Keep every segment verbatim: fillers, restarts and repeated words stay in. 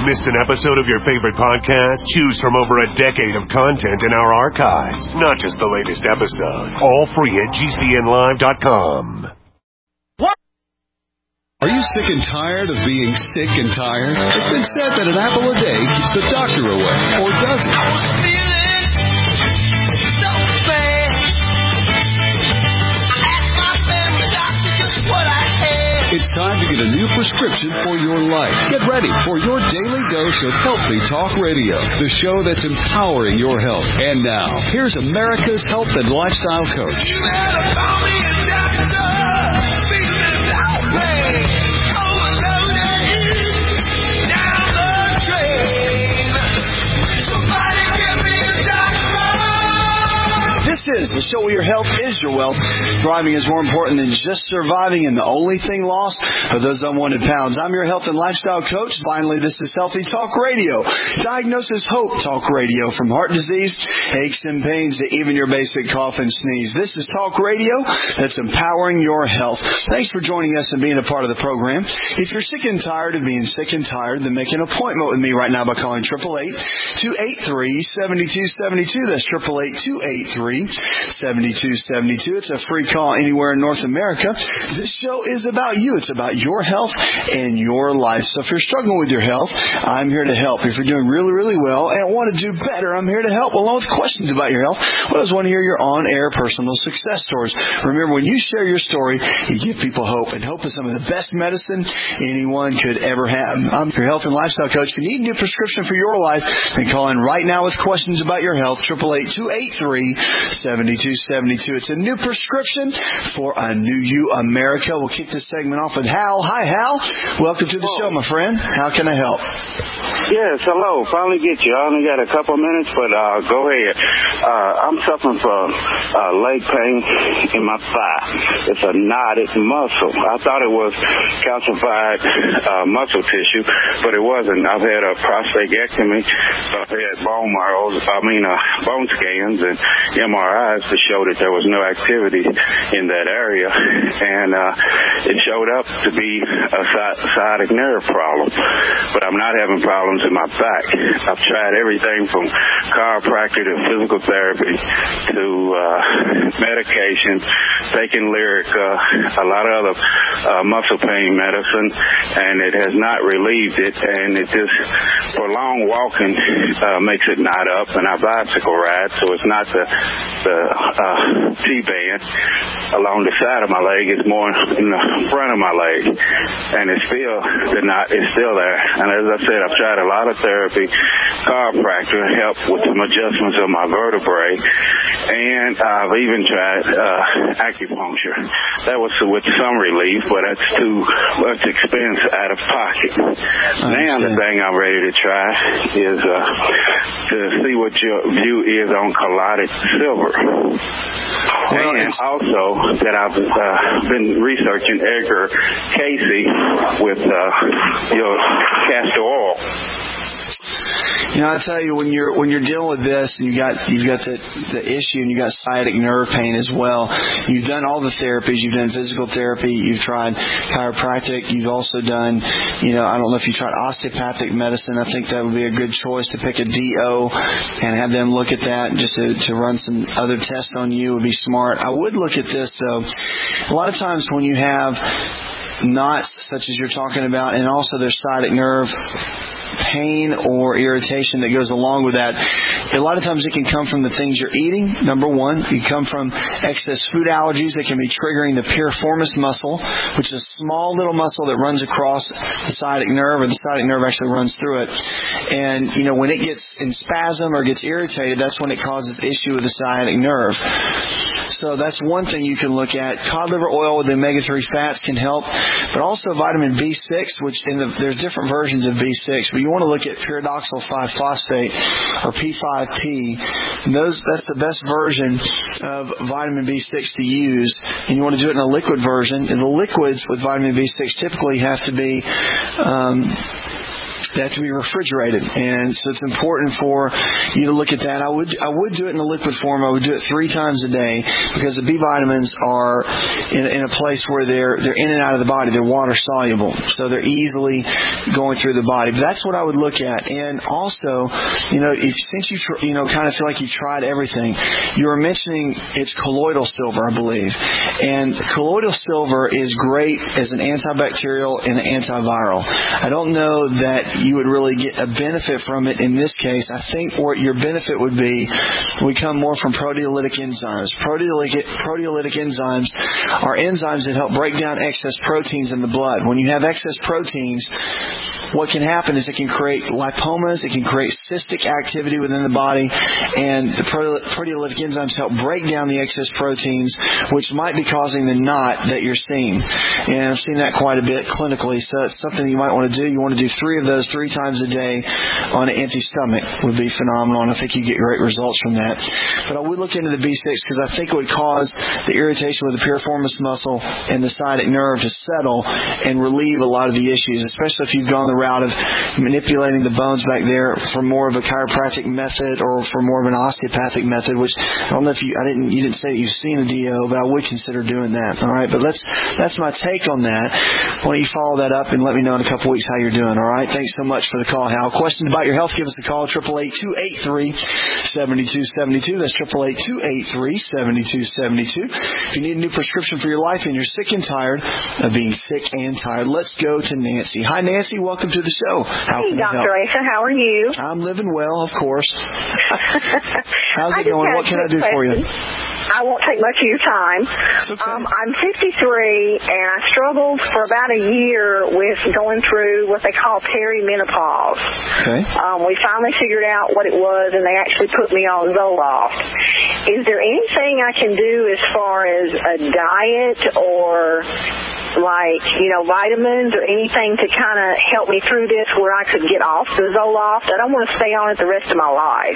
Missed an episode of your favorite podcast? Choose from over a decade of content in our archives. Not just the latest episode. All free at G C N live dot com. What? Are you sick and tired of being sick and tired? It's been said that an apple a day keeps the doctor away. Or does it? I was feeling so bad. I asked my family doctor just what I had. It's time to get a new prescription for your life. Get ready for your daily dose of Healthy Talk Radio, the show that's empowering your health. And now, here's America's health and lifestyle coach. You better call me a doctor. Feeling that way. Overloaded. Down the drain. Somebody give me a doctor. This is the show where your health is your wealth. Thriving is more important than just surviving, and the only thing lost are those unwanted pounds. I'm your health and lifestyle coach. Finally, this is Healthy Talk Radio. Diagnosis Hope Talk Radio. From heart disease, aches and pains, to even your basic cough and sneeze. This is Talk Radio that's empowering your health. Thanks for joining us and being a part of the program. If you're sick and tired of being sick and tired, then make an appointment with me right now by calling eight eight eight, two eight three, seven two seven two. That's eight eight eight, two eight three, seven two seven two. It's a free call anywhere in North America. This show is about you. It's about your health and your life. So if you're struggling with your health, I'm here to help. If you're doing really, really well and want to do better, I'm here to help. Along with questions about your health, well, I just want to hear your on-air personal success stories. Remember, when you share your story, you give people hope. And hope is some of the best medicine anyone could ever have. I'm your health and lifestyle coach. If you need a new prescription for your life, then call in right now with questions about your health. eight eight eight, two eight three, seven two seven two. It's a new prescription for a new you, America. We'll kick this segment off with Hal. Hi, Hal. Welcome to the show, my friend. How can I help? Yes, hello. Finally get you. I only got a couple minutes, but uh, go ahead. Uh, I'm suffering from uh, leg pain in my thigh. It's a knotted muscle. I thought it was calcified uh, muscle tissue, but it wasn't. I've had a prostatectomy. I've had bone marrows, I mean uh, bone scans and M R Is to show that there was no activity in that area, and uh, it showed up to be a sciatic nerve problem. But I'm not having problems in my back. I've tried everything from chiropractic to physical therapy to uh, medication, taking Lyrica, a lot of other uh, muscle pain medicine, and it has not relieved it. And it just, prolonged walking uh, makes it knot up, and I bicycle ride, so it's not the the uh, T-band along the side of my leg. It's more in the front of my leg, and it's still the knot is still there. And as I said, I've tried a lot of therapy, chiropractor help with some adjustments of my vertebrae, and I've even tried uh, acupuncture. That was with some relief, but that's too much expense out of pocket. Now the thing I'm ready to try is uh, to see what your view is on colloidal silver. Well, and also that I've uh, been researching Edgar Casey with uh, your castor oil. You know, I tell you, when you're when you're dealing with this, and you got you've got the the issue, and you got sciatic nerve pain as well. You've done all the therapies. You've done physical therapy. You've tried chiropractic. You've also done, you know, I don't know if you tried osteopathic medicine. I think that would be a good choice to pick a D O and have them look at that, just to to run some other tests on you would be smart. I would look at this though. A lot of times when you have knots such as you're talking about, and also there's sciatic nerve pain or irritation that goes along with that, a lot of times it can come from the things you're eating, number one. It can come from excess food allergies that can be triggering the piriformis muscle, which is a small little muscle that runs across the sciatic nerve, or the sciatic nerve actually runs through it. And, you know, when it gets in spasm or gets irritated, that's when it causes issue with the sciatic nerve. So that's one thing you can look at. Cod liver oil with omega three fats can help, but also vitamin B six, which in the, there's different versions of B six, but you want to look at pyridoxal five phosphate, or P five P. And those, that's the best version of vitamin B six to use. And you want to do it in a liquid version. And the liquids with vitamin B six typically have to be um, They have to be refrigerated, and so it's important for you to look at that. I would I would do it in a liquid form. I would do it three times a day because the B vitamins are in, in a place where they're they're in and out of the body. They're water soluble, so they're easily going through the body. But that's what I would look at. And also, you know, if since you tr- you know kind of feel like you tried everything, you were mentioning it's colloidal silver, I believe, and colloidal silver is great as an antibacterial and an antiviral. I don't know that you would really get a benefit from it in this case. I think what your benefit would be would come more from proteolytic enzymes. Proteolytic, proteolytic enzymes are enzymes that help break down excess proteins in the blood. When you have excess proteins, what can happen is it can create lipomas, it can create cystic activity within the body, and the proteolytic enzymes help break down the excess proteins, which might be causing the knot that you're seeing. And I've seen that quite a bit clinically, so it's something you might want to do. You want to do three of those three times a day on an empty stomach would be phenomenal, and I think you get great results from that. But I would look into the B six because I think it would cause the irritation with the piriformis muscle and the sciatic nerve to settle and relieve a lot of the issues, especially if you've gone the route of manipulating the bones back there for more of a chiropractic method or for more of an osteopathic method, which I don't know if you, I didn't, you didn't say that you've seen a D O, but I would consider doing that. All right, but let's, that's my take on that. Why don't you follow that up and let me know in a couple weeks how you're doing, all right? Thanks so much for the call, Hal. Questions about your health, give us a call, eight eight eight, two eight three, seven two seven two. That's eight eight eight, two eight three, seven two seven two. If you need a new prescription for your life and you're sick and tired of being sick and tired, let's go to Nancy. Hi, Nancy. Welcome to the show. How hey, can I help? Doctor Asa. How are you? I'm living well, of course. How's it I going? What can I do question. for you? I won't take much of your time. Okay. Um, I'm fifty-three, and I struggled for about a year with going through what they call perimenopause. Okay. Um, we finally figured out what it was, and they actually put me on Zoloft. Is there anything I can do as far as a diet or, like, you know, vitamins or anything to kind of help me through this where I could get off the Zoloft? I don't want to stay on it the rest of my life.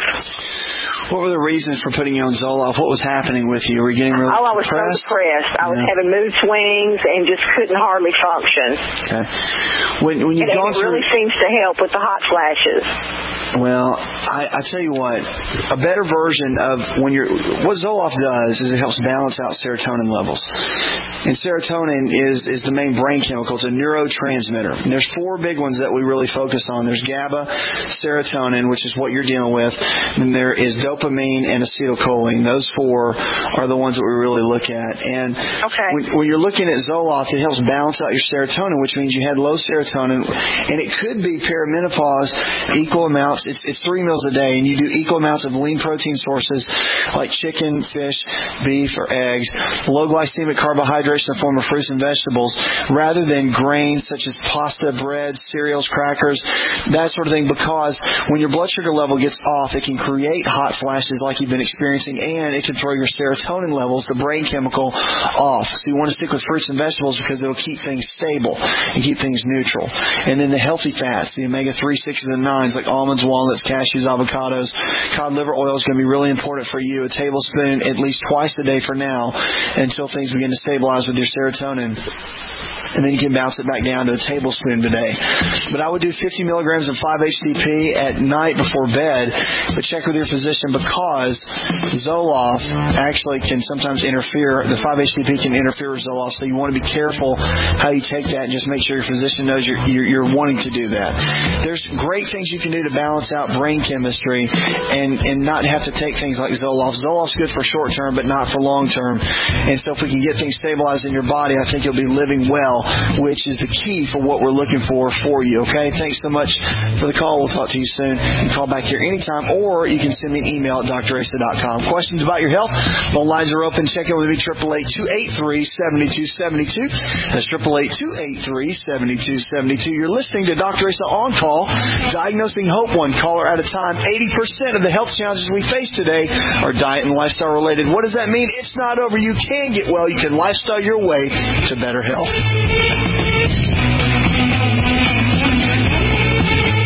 What were the reasons for putting you on Zoloft? What was happening with you? Were you getting really depressed? Oh, I was depressed? so depressed. I was yeah. having mood swings and just couldn't hardly function. Okay. When, when you've and gone it through... really seems to help with the hot flashes. Well, I, I tell you what, a better version of when you're... What Zoloft does is it helps balance out serotonin levels. And serotonin is, is the main brain chemical. It's a neurotransmitter. And there's four big ones that we really focus on. There's GABA, serotonin, which is what you're dealing with, and there is dopamine and acetylcholine. Those four are the ones that we really look at. And okay. when, when you're looking at Zoloft, it helps balance out your serotonin, which means you had low serotonin. And it could be perimenopause, equal amounts. It's, it's three meals a day, and you do equal amounts of lean protein sources like chicken, fish, beef, or eggs, low glycemic carbohydrates in the form of fruits and vegetables, rather than grains such as pasta, bread, cereals, crackers, that sort of thing, because when your blood sugar level gets off, it can create hot flashes like you've been experiencing, and it can throw your serotonin levels, the brain chemical, off. So you want to stick with fruits and vegetables because it'll keep things stable and keep things neutral. And then the healthy fats, the omega three, sixes, and nines, like almonds, walnuts, cashews, avocados. Cod liver oil is going to be really important for you. A tablespoon at least twice a day for now until things begin to stabilize with your serotonin. And then you can bounce it back down to a tablespoon a day. But I would do fifty milligrams of five H T P at night before bed, but check with your physician because Zoloft actually can sometimes interfere. The five H T P can interfere with Zoloft, so you want to be careful how you take that and just make sure your physician knows you're, you're, you're wanting to do that. There's great things you can do to balance out brain chemistry and, and not have to take things like Zoloft. Zoloft's good for short term, but not for long term. And so if we can get things stabilized in your body, I think you'll be living well, which is the key for what we're looking for for you, okay? Thanks so much for the call. We'll talk to you soon. You can call back here anytime, or you can send me an email at d r asa dot com. Questions about your health? Phone lines are open. Check in with me, eight eight eight, two eight three, seven two seven two. That's eight eight eight, two eight three, seven two seven two. You're listening to Doctor Asa On Call, diagnosing hope one caller at a time. eighty percent of the health challenges we face today are diet and lifestyle related. What does that mean? It's not over. You can get well. You can lifestyle your way to better health.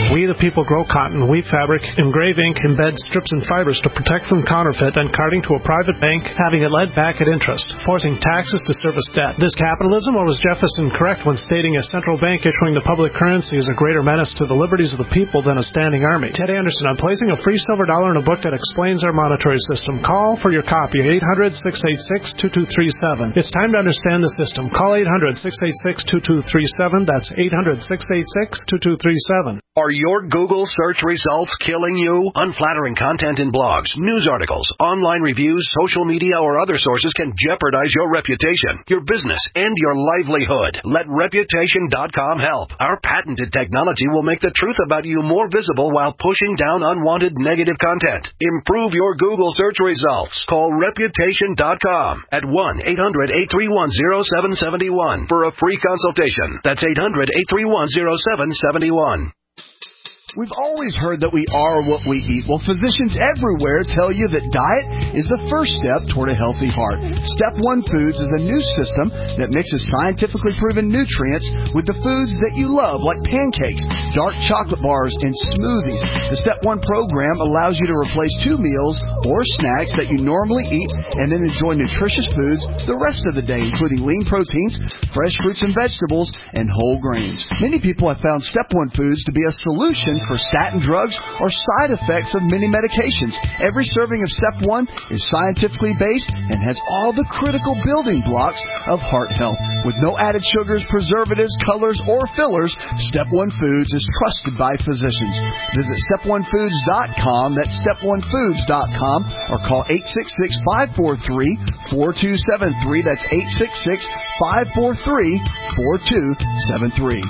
We the people grow cotton, weave fabric, engrave ink, embed strips and fibers to protect from counterfeit, then carting to a private bank, having it led back at interest, forcing taxes to service debt. This capitalism, or was Jefferson correct when stating a central bank issuing the public currency is a greater menace to the liberties of the people than a standing army? Ted Anderson, I'm placing a free silver dollar in a book that explains our monetary system. Call for your copy, eight hundred, six eight six, two two three seven. It's time to understand the system. Call eight hundred, six eight six, two two three seven. That's eight hundred, six eight six, two two three seven. Are your Google search results killing you? Unflattering content in blogs, news articles, online reviews, social media, or other sources can jeopardize your reputation, your business, and your livelihood. Let Reputation dot com help. Our patented technology will make the truth about you more visible while pushing down unwanted negative content. Improve your Google search results. Call Reputation dot com at one eight hundred, eight three one, zero seven seven one for a free consultation. That's eight hundred, eight three one, zero seven seven one. We've always heard that we are what we eat. Well, physicians everywhere tell you that diet is the first step toward a healthy heart. Step One Foods is a new system that mixes scientifically proven nutrients with the foods that you love, like pancakes, dark chocolate bars, and smoothies. The Step One program allows you to replace two meals or snacks that you normally eat and then enjoy nutritious foods the rest of the day, including lean proteins, fresh fruits and vegetables, and whole grains. Many people have found Step One Foods to be a solution for statin drugs or side effects of many medications. Every serving of Step One is scientifically based and has all the critical building blocks of heart health. With no added sugars, preservatives, colors, or fillers, Step One Foods is trusted by physicians. Visit step one foods dot com, that's step one foods dot com, or call eight six six, five four three, four two seven three. That's eight six six, five four three, four two seven three.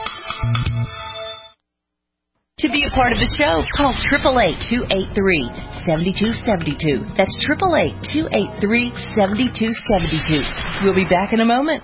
To be a part of the show, call eight eight eight, two eight three, seven two seven two. That's eight eight eight, two eight three, seven two seven two. We'll be back in a moment.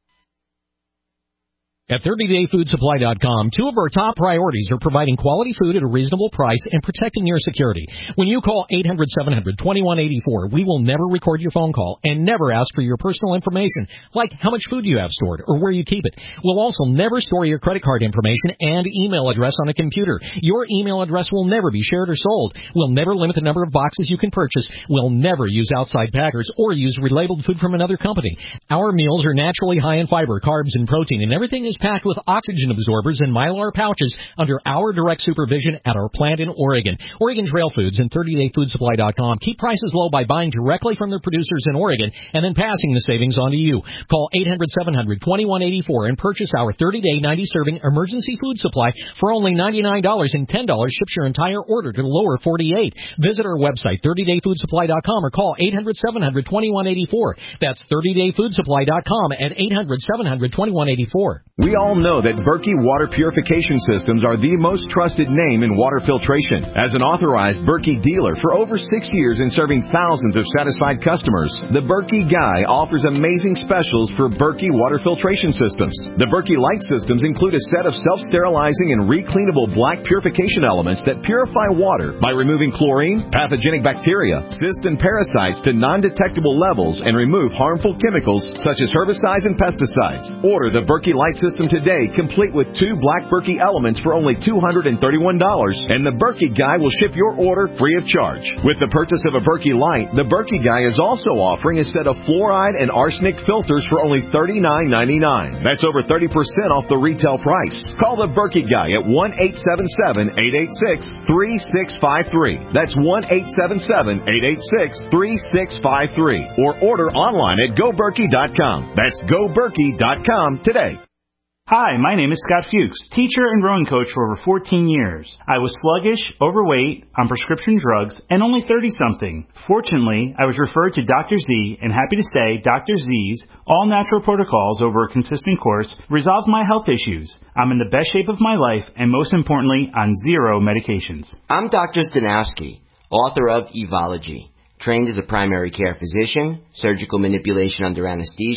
At thirty day food supply dot com, two of our top priorities are providing quality food at a reasonable price and protecting your security. When you call eight hundred, seven hundred, twenty-one eighty-four, we will never record your phone call and never ask for your personal information, like how much food you have stored or where you keep it. We'll also never store your credit card information and email address on a computer. Your email address will never be shared or sold. We'll never limit the number of boxes you can purchase. We'll never use outside packers or use relabeled food from another company. Our meals are naturally high in fiber, carbs, and protein, and everything is packed with oxygen absorbers and Mylar pouches under our direct supervision at our plant in Oregon. Oregon Trail Foods and thirty day food supply dot com keep prices low by buying directly from their producers in Oregon and then passing the savings on to you. Call eight hundred, seven hundred, twenty-one eighty-four and purchase our thirty day, ninety serving emergency food supply for only ninety-nine dollars, and ten dollars ships your entire order to the lower forty-eight. Visit our website, thirty day food supply dot com, or call eight hundred, seven hundred, twenty-one eighty-four. That's thirty day food supply dot com at eight hundred, seven hundred, twenty-one eighty-four. We all know that Berkey Water Purification Systems are the most trusted name in water filtration. As an authorized Berkey dealer for over six years and serving thousands of satisfied customers, the Berkey Guy offers amazing specials for Berkey Water Filtration Systems. The Berkey Light Systems include a set of self-sterilizing and recleanable black purification elements that purify water by removing chlorine, pathogenic bacteria, cysts, and parasites to non-detectable levels and remove harmful chemicals such as herbicides and pesticides. Order the Berkey Light System today, complete with two black Berkey elements for only two hundred thirty-one dollars, and the Berkey Guy will ship your order free of charge. With the purchase of a Berkey Light, the Berkey Guy is also offering a set of fluoride and arsenic filters for only thirty-nine ninety-nine. That's over thirty percent off the retail price. Call the Berkey Guy at one eight seven seven, eight eight six, three six five three. That's one eight seven seven, eight eight six, three six five three. Or order online at go berkey dot com. That's go berkey dot com today. Hi, my name is Scott Fuchs, teacher and rowing coach for over fourteen years. I was sluggish, overweight, on prescription drugs, and only thirty-something. Fortunately, I was referred to Doctor Z, and happy to say Doctor Z's all-natural protocols over a consistent course resolved my health issues. I'm in the best shape of my life, and most importantly, on zero medications. I'm Doctor Stanowski, author of Evology, trained as a primary care physician, surgical manipulation under anesthesia,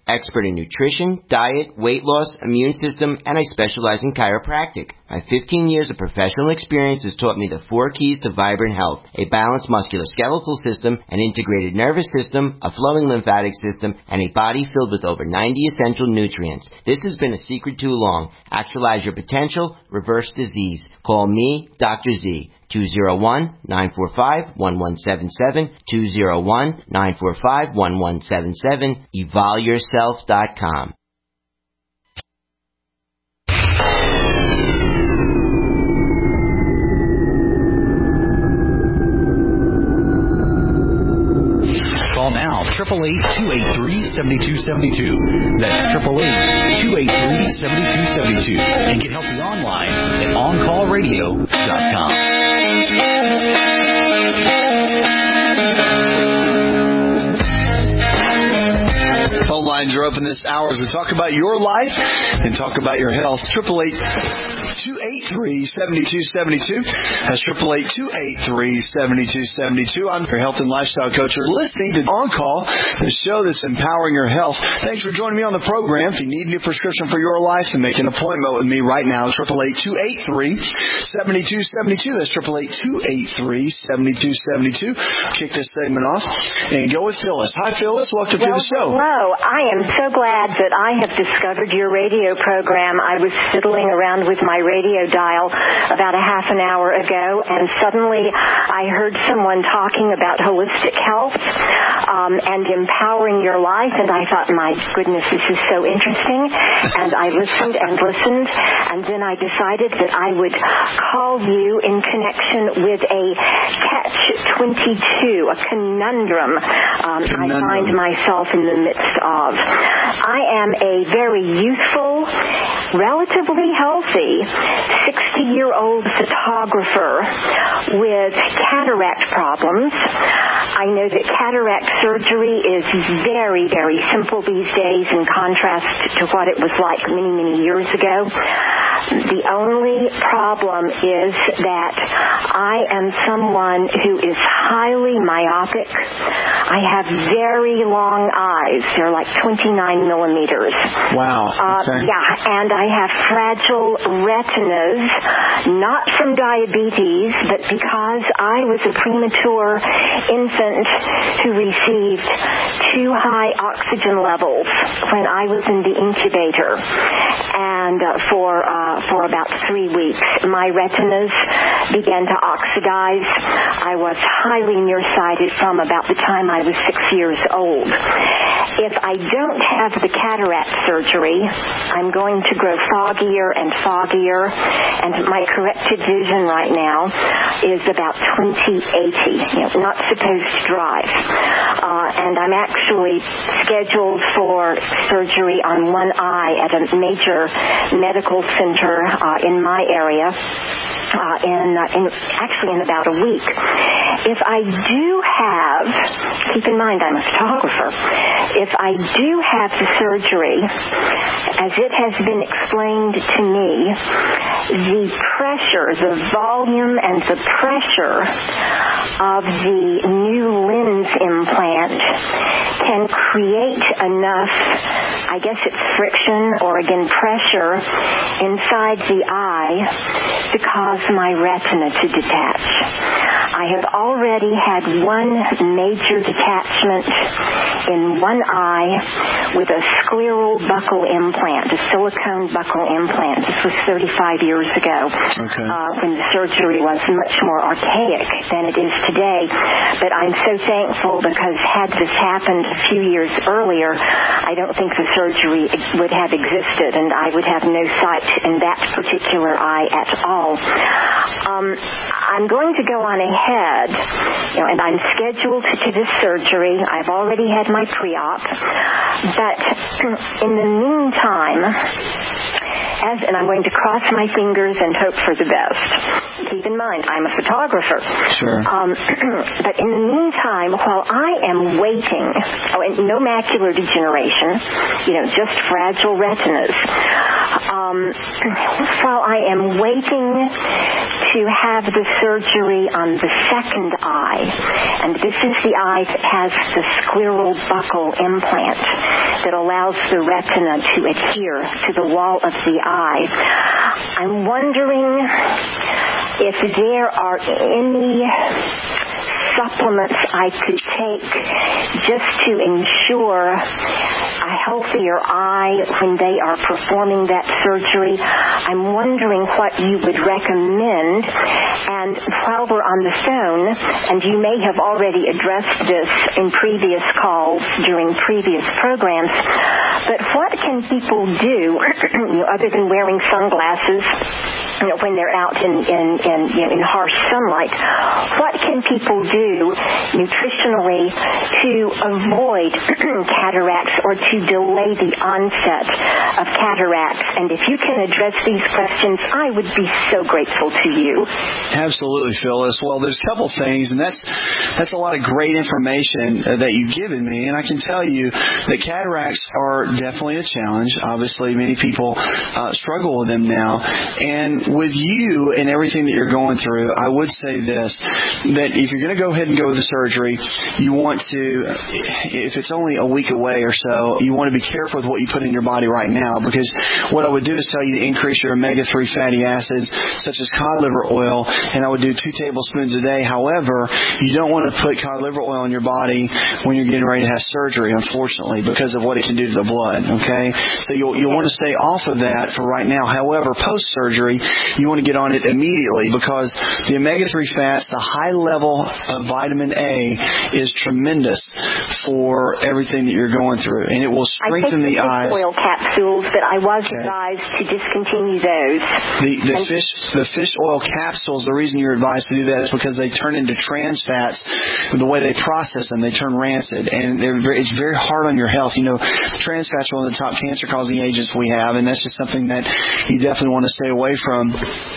Expert in nutrition, diet, weight loss, immune system, and I specialize in chiropractic. My fifteen years of professional experience has taught me the four keys to vibrant health: a balanced musculoskeletal system, an integrated nervous system, a flowing lymphatic system, and a body filled with over ninety essential nutrients. This has been a secret too long. Actualize your potential, reverse disease. Call me, Doctor Z. two oh one, nine four five, one one seven seven, two oh one, nine four five, one one seven seven, evolve yourself dot com. Call now, eight eight eight, two eight three, seven two seven two. That's eight eight eight, two eight three, seven two seven two. And get help online at on call radio dot com. Phone lines are open this hour as we talk about your life and talk about your health. eight eight eight, two eight three, seven two seven two. That's eight eight eight, two eight three, seven two seven two. I'm your health and lifestyle coach. You're listening to On Call, the show that's empowering your health. Thanks for joining me on the program. If you need a new prescription for your life, then make an appointment with me right now. eight eight eight, two eight three, seven two seven two. That's eight eight eight, two eight three, seven two seven two. Kick this segment off and go with Phyllis. Hi, Phyllis. Welcome well, to the show. Hello. I am so glad that I have discovered your radio program. I was fiddling around with my radio dial about a half an hour ago, and suddenly I heard someone talking about holistic health um, and empowering your life, and I thought, my goodness, this is so interesting. And I listened and listened, and then I decided that I would call you in connection with a catch twenty-two, a conundrum, um, conundrum. I find myself in the midst of. I am a very youthful, relatively healthy, sixty-year-old photographer with cataract problems. I know that cataract surgery is very, very simple these days in contrast to what it was like many, many years ago. The only problem is that I am someone who is highly myopic. I have very long eyes. They're like twenty-nine millimeters. Wow. Okay. Uh, yeah, and I have fragile retinas, not from diabetes, but because I was a premature infant who received too high oxygen levels when I was in the incubator. And uh, for uh, for about three weeks, my retinas began to oxidize. I was highly nearsighted from about the time I was six years old. If I don't have the cataract surgery, I'm going to grow foggier and foggier, and my corrected vision right now is about twenty eighty, you know, not supposed to drive. Uh, and I'm actually scheduled for surgery on one eye at a major medical center uh, in my area. Uh, in, uh, in actually in about a week. If I do have, keep in mind I'm a photographer, if I do have the surgery, as it has been explained to me, the pressure, the volume and the pressure of the new lens implant can create enough, I guess it's friction or again pressure inside the eye to cause my retina to detach. I have already had one major detachment in one eye with a scleral buccal implant, a silicone buccal implant. This was thirty-five years ago, okay. uh, when the surgery was much more archaic than it is today. But I'm so thankful because had this happened a few years earlier, I don't think the surgery would have existed, and I would have no sight in that particular eye at all. Um, I'm going to go on ahead, you know, and I'm scheduled to this surgery. I've already had my pre-op, but in the meantime, as, and I'm going to cross my fingers and hope for the best. Keep in mind, mind, I'm a photographer. Sure. Um, but in the meantime, while I am waiting, oh, and no macular degeneration, you know, just fragile retinas, um, while I am waiting to have the surgery on the second eye, and this is the eye that has the scleral buccal implant that allows the retina to adhere to the wall of the eye, I'm wondering if there are any supplements I could take just to ensure a healthier eye when they are performing that surgery. I'm wondering what you would recommend. And while we're on the phone, and you may have already addressed this in previous calls during previous programs, but what can people do, you know, other than wearing sunglasses, you know, when they're out in in in, you know, in harsh sunlight? What can people do nutritionally to avoid cataracts or to delay the onset of cataracts? And if you can address these questions, I would be so grateful to you. Absolutely, Phyllis. Well, there's a couple things, and that's that's a lot of great information uh, that you've given me. And I can tell you that cataracts are definitely a challenge. Obviously, many people uh, struggle with them now. And with you and everything that you're going through, I would say this, that if you're going to go ahead and go with the surgery, you want to, if it's only a week away or so, you want to be careful with what you put in your body right now, because what I would do is tell you to increase your omega three fatty acids, such as cod liver oil, and I would do two tablespoons a day. However, you don't want to put cod liver oil in your body when you're getting ready to have surgery, unfortunately, because of what it can do to the blood, okay? So you'll, you'll want to stay off of that for right now. However, post-surgery, you want to get on it immediately, because the omega three fats, the high level of vitamin A, is tremendous for everything that you're going through, and it will strengthen the, the eyes. Oil capsules, but I was okay. advised to discontinue those. The, the fish, the fish oil capsules. The reason you're advised to do that is because they turn into trans fats. The way they process them, they turn rancid, and they're very, it's very hard on your health. You know, trans fats are one of the top cancer-causing agents we have, and that's just something that you definitely want to stay away from.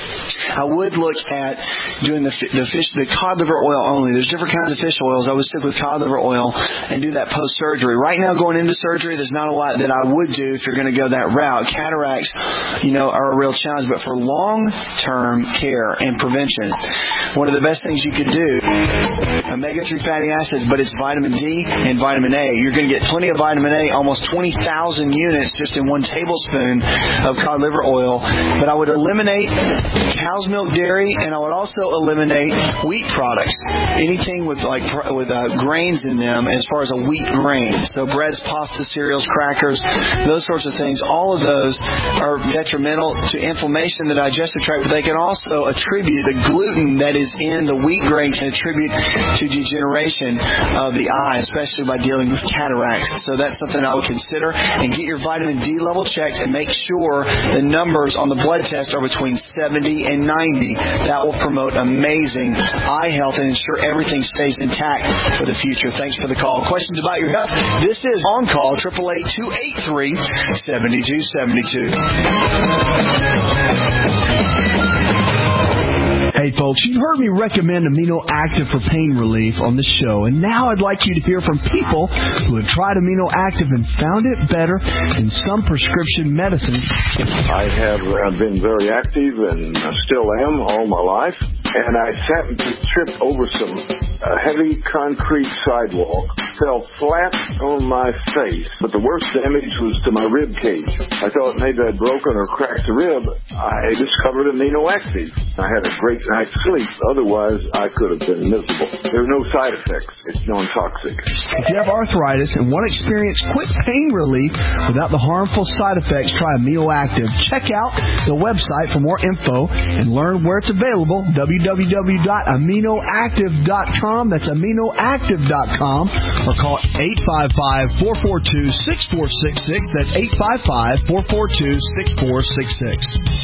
I would look at doing the the fish, the cod liver oil only. There's different kinds of fish oils. I would stick with cod liver oil and do that post-surgery. Right now, going into surgery, there's not a lot that I would do if you're going to go that route. Cataracts, you know, are a real challenge, but for long-term care and prevention, one of the best things you could do, omega three fatty acids, but it's vitamin D and vitamin A. You're going to get plenty of vitamin A, almost twenty thousand units just in one tablespoon of cod liver oil. But I would eliminate cow's milk dairy, and I would also eliminate wheat products. Anything with like with uh, grains in them, as far as a wheat grain. So breads, pasta, cereals, crackers, those sorts of things. All of those are detrimental to inflammation in the digestive tract, but they can also attribute, the gluten that is in the wheat grain can attribute to degeneration of the eye, especially by dealing with cataracts. So that's something I would consider. And get your vitamin D level checked and make sure the numbers on the blood test are between seventy and ninety. That will promote amazing eye health and ensure everything stays intact for the future. Thanks for the call. Questions about your health? This is On Call, eight eight eight, two eight three, seven two seven two. Hey folks, you've heard me recommend Amino Active for pain relief on the show, and now I'd like you to hear from people who have tried Amino Active and found it better than some prescription medicines. I have uh, been very active and I still am all my life, and I happened to trip over some uh, heavy concrete sidewalk, fell flat on my face, but the worst damage was to my rib cage. I thought maybe I'd broken or cracked the rib. I discovered Amino Active. I had a great night's sleep. Otherwise, I could have been miserable. There are no side effects. It's non-toxic. If you have arthritis and want to experience quick pain relief without the harmful side effects, try Amino Active. Check out the website for more info and learn where it's available, w w w dot amino active dot com. That's amino active dot com. Or call eight five five, four four two, six four six six. That's eight five five, four four two, six four six six.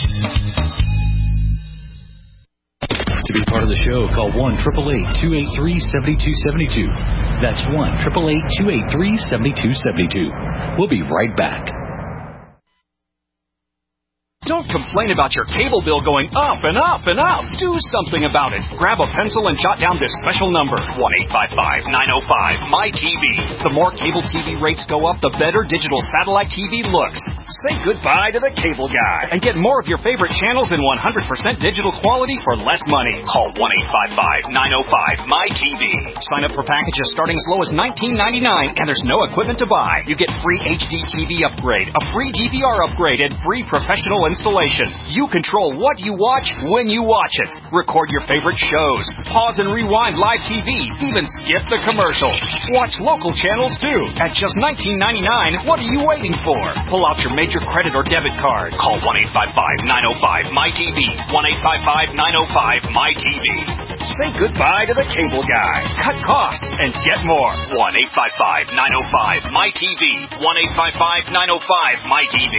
To be part of the show, call one eight eight eight, two eight three, seven two seven two. That's one eight eight eight, two eight three, seven two seven two. We'll be right back. Don't complain about your cable bill going up and up and up. Do something about it. Grab a pencil and jot down this special number, one eight five five, nine oh five, M Y T V. The more cable T V rates go up, the better digital satellite T V looks. Say goodbye to the cable guy and get more of your favorite channels in one hundred percent digital quality for less money. Call one eight five five, nine oh five, M Y T V. Sign up for packages starting as low as nineteen ninety-nine, and there's no equipment to buy. You get free H D T V upgrade, a free D V R upgrade, and free professional installation. You control what you watch when you watch it. Record your favorite shows. Pause and rewind live T V. Even skip the commercials. Watch local channels too. At just nineteen ninety-nine, what are you waiting for? Pull out your major credit or debit card. Call one eight five five, nine oh five, M Y T V. one eight five five, nine oh five, M Y T V. Say goodbye to the cable guy. Cut costs and get more. one eight five five, nine oh five, M Y T V. one eight five five, nine oh five, M Y T V.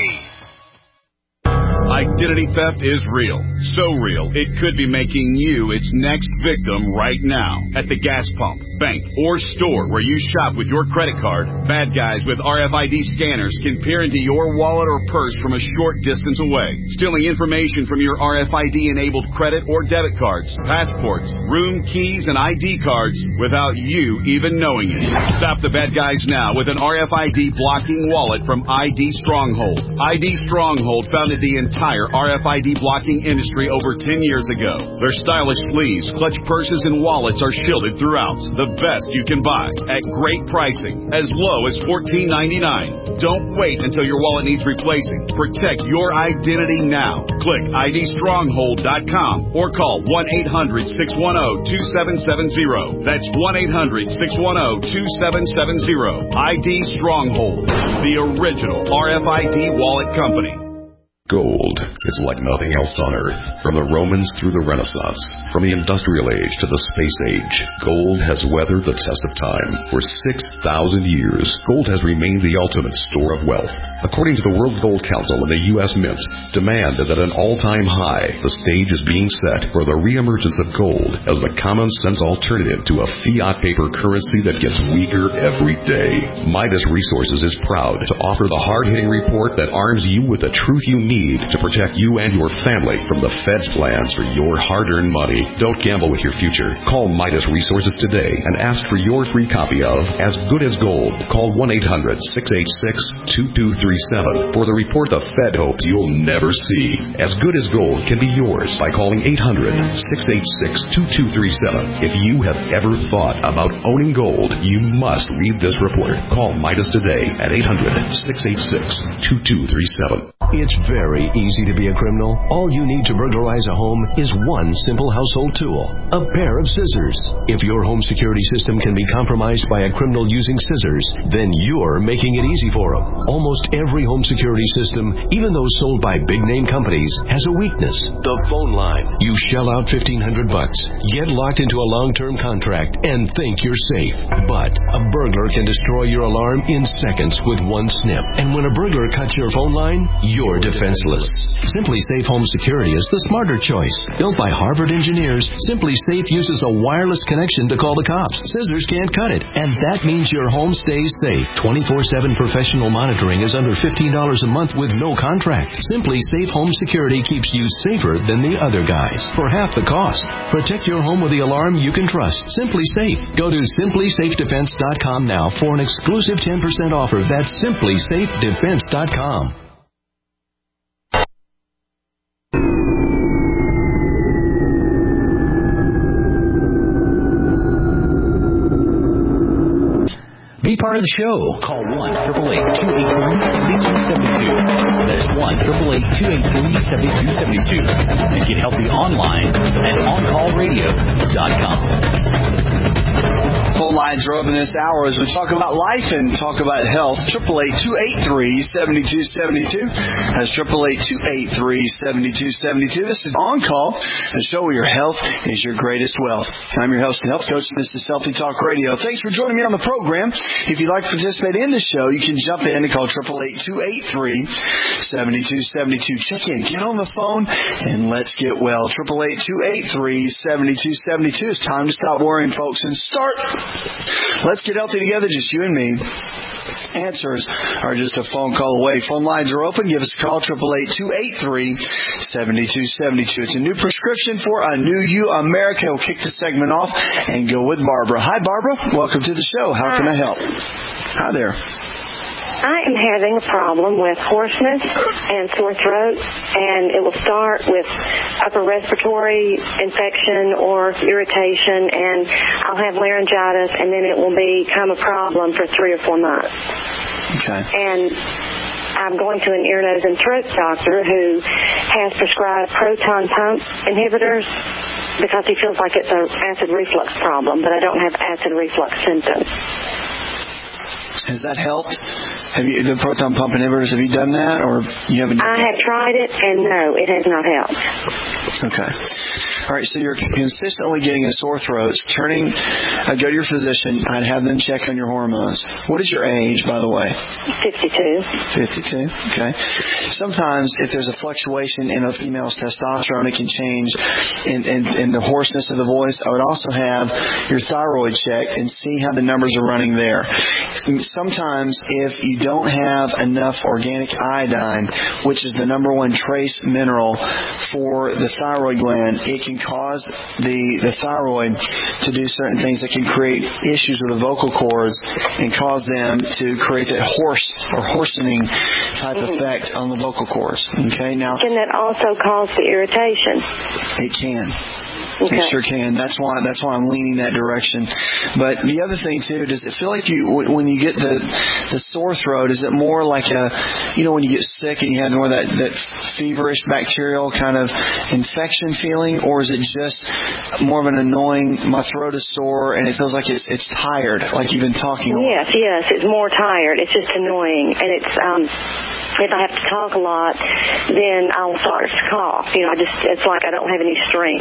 Identity theft is real. So real, it could be making you its next victim right now. At the gas pump, bank, or store where you shop with your credit card, bad guys with R F I D scanners can peer into your wallet or purse from a short distance away, stealing information from your R F I D-enabled credit or debit cards, passports, room keys, and I D cards without you even knowing it. Stop the bad guys now with an R F I D blocking wallet from I D Stronghold. I D Stronghold founded the entire R F I D blocking industry over ten years ago. Their stylish sleeves, clutch purses, and wallets are shielded throughout. The best you can buy at great pricing, as low as fourteen ninety-nine. Don't wait until your wallet needs replacing. Protect your identity now. Click I D stronghold dot com or call one eight hundred, six one zero, two seven seven zero. That's one eight hundred, six one zero, two seven seven zero. I D Stronghold, the original R F I D wallet company. Gold is like nothing else on Earth. From the Romans through the Renaissance, from the Industrial Age to the Space Age, gold has weathered the test of time. For six thousand years, gold has remained the ultimate store of wealth. According to the World Gold Council and the U S Mint, demand is at an all-time high. The stage is being set for the reemergence of gold as the common-sense alternative to a fiat paper currency that gets weaker every day. Midas Resources is proud to offer the hard-hitting report that arms you with the truth you need to protect you and your family from the Fed's plans for your hard-earned money. Don't gamble with your future. Call Midas Resources today and ask for your free copy of As Good as Gold. Call one eight hundred, six eight six, two two three seven for the report the Fed hopes you'll never see. As Good as Gold can be yours by calling eight hundred, six eight six, two two three seven. If you have ever thought about owning gold, you must read this report. Call Midas today at eight hundred, six eight six, two two three seven. It's very easy to be a criminal. All you need to burglarize a home is one simple household tool, a pair of scissors. If your home security system can be compromised by a criminal using scissors, then you're making it easy for them. Almost every home security system, even those sold by big-name companies, has a weakness: the phone line. You shell out fifteen hundred bucks, get locked into a long-term contract, and think you're safe. But a burglar can destroy your alarm in seconds with one snip. And when a burglar cuts your phone line, you're defenseless. Simply Safe Home Security is the smarter choice. Built by Harvard engineers, Simply Safe uses a wireless connection to call the cops. Scissors can't cut it, and that means your home stays safe. twenty-four seven professional monitoring is under fifteen dollars a month with no contract. Simply Safe Home Security keeps you safer than the other guys for half the cost. Protect your home with the alarm you can trust. Simply Safe. Go to simply safe defense dot com now for an exclusive ten percent offer. That's simply safe defense dot com. Be part of the show. Call one, eight eight eight, two eight three, seven two seven two. That's one, eight eight eight, two eight three, seven two seven two. And get healthy online at on call radio dot com. Phone lines are open this hour as we talk about life and talk about health. eight eight eight, two eight three, seven two seven two. That's eight eight eight, two eight three, seven two seven two. This is On Call, a show where your health is your greatest wealth. I'm your host and health coach, and this is Healthy Talk Radio. Thanks for joining me on the program. If you'd like to participate in the show, you can jump in and call eight eight eight, two eight three, seven two seven two. Check in, get on the phone, and let's get well. eight eight eight, two eight three, seven two seven two. It's time to stop worrying, folks, and start. Let's get healthy together, just you and me. answers are just a phone call away. Phone lines are open. Give us a call, eight eight eight, two eight three, seven two seven two. It's a new prescription for a new you, America. We'll kick the segment off and go with Barbara. Hi, Barbara. Welcome to the show. How can I help? Hi there. I am having a problem with hoarseness and sore throat, and it will start with upper respiratory infection or irritation, and I'll have laryngitis, and then it will become a problem for three or four months. Okay. And I'm going to an ear, nose, and throat doctor who has prescribed proton pump inhibitors because he feels like it's an acid reflux problem, but I don't have acid reflux symptoms. Has that helped? Have you the proton pump inhibitors? Have you done that, or you haven't? I have tried it, and no, it has not helped. Okay. All right. So you're consistently getting a sore throat. Turning, uh, go to your physician. I'd have them check on your hormones. What is your age, by the way? Fifty-two. Fifty-two. Okay. Sometimes, if there's a fluctuation in a female's testosterone, it can change in, in, in the hoarseness of the voice. I would also have your thyroid checked and see how the numbers are running there. Sometimes, if you don't have enough organic iodine, which is the number one trace mineral for the thyroid gland, it can cause the, the thyroid to do certain things that can create issues with the vocal cords and cause them to create that hoarse or hoarsening type mm-hmm. effect on the vocal cords. Okay, now can that also cause the irritation? It can. Okay. It sure can. That's why. That's why I'm leaning that direction. But the other thing too, does it feel like you when you get the the sore throat? Is it more like a, you know, when you get sick and you have more that that feverish bacterial kind of infection feeling, or is it just more of an annoying? My throat is sore and it feels like it's it's tired, like you've been talking a lot. Yes, yes, it's more tired. It's just annoying, and it's um. If I have to talk a lot, then I'll start to cough. You know, I just it's like I don't have any strength.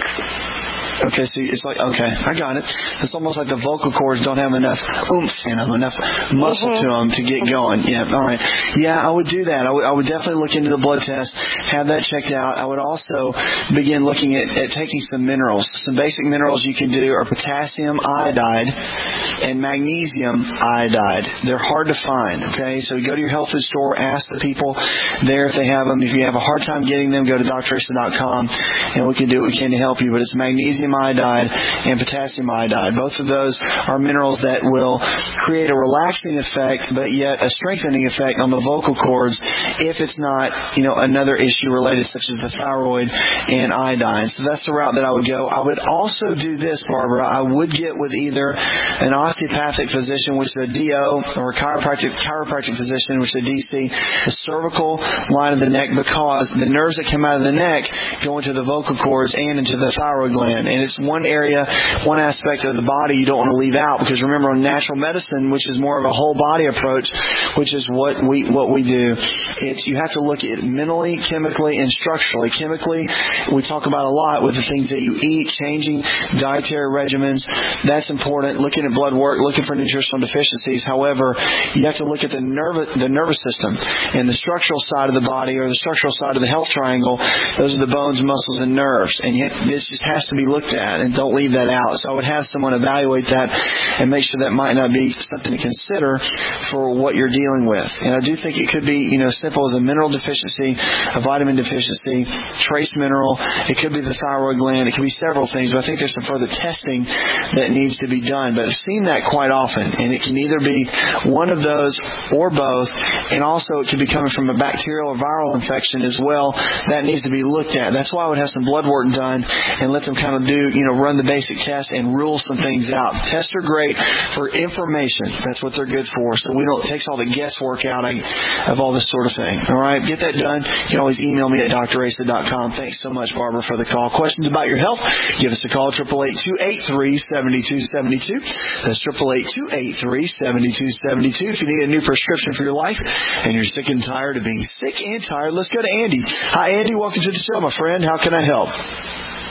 Okay, so it's like, okay, I got it. It's almost like the vocal cords don't have enough oomph in them, enough muscle mm-hmm. to them to get going. Yeah, all right. Yeah, I would do that. I would, I would definitely look into the blood test, have that checked out. I would also begin looking at, at taking some minerals. Some basic minerals you can do are potassium iodide and magnesium iodide. They're hard to find, okay? So go to your health food store, ask the people there if they have them. If you have a hard time getting them, go to D R Racer dot com, and we can do what we can to help you. But it's magnesium iodide and potassium iodide. Both of those are minerals that will create a relaxing effect, but yet a strengthening effect on the vocal cords if it's not, you know, another issue related such as the thyroid and iodine. So that's the route that I would go. I would also do this, Barbara. I would get with either an osteopathic physician, which is a D O, or a chiropractic chiropractic physician, which is a D C, the cervical line of the neck, because the nerves that come out of the neck go into the vocal cords and into the thyroid gland. And it's one area, one aspect of the body you don't want to leave out, because remember, in natural medicine, which is more of a whole body approach, which is what we what we do, it's you have to look at it mentally, chemically, and structurally. Chemically, we talk about a lot with the things that you eat, changing dietary regimens. That's important. Looking at blood work, looking for nutritional deficiencies. However, you have to look at the nervous the nervous system and the structural side of the body, or the structural side of the health triangle. Those are the bones, muscles, and nerves. And yet, this just has to be looked at, and don't leave that out. So I would have someone evaluate that and make sure that might not be something to consider for what you're dealing with. And I do think it could be, you know, simple as a mineral deficiency, a vitamin deficiency, trace mineral. It could be the thyroid gland. It could be several things, but I think there's some further testing that needs to be done. But I've seen that quite often, and it can either be one of those or both, and also it could be coming from a bacterial or viral infection as well. That needs to be looked at. That's why I would have some blood work done and let them kind of do, you know, run the basic test and rule some things out. Tests are great for information. That's what they're good for. So we don't, it takes all the guesswork out of all this sort of thing. All right, get that done. You can always email me at D R Racer dot com. Thanks so much, Barbara, for the call. Questions about your health? Give us a call, eight eight eight, two eight three, seven two seven two. That's eight eight eight, two eight three, seven two seven two. If you need a new prescription for your life and you're sick and tired of being sick and tired, let's go to Andy. Hi, Andy. Welcome to the show, my friend. How can I help?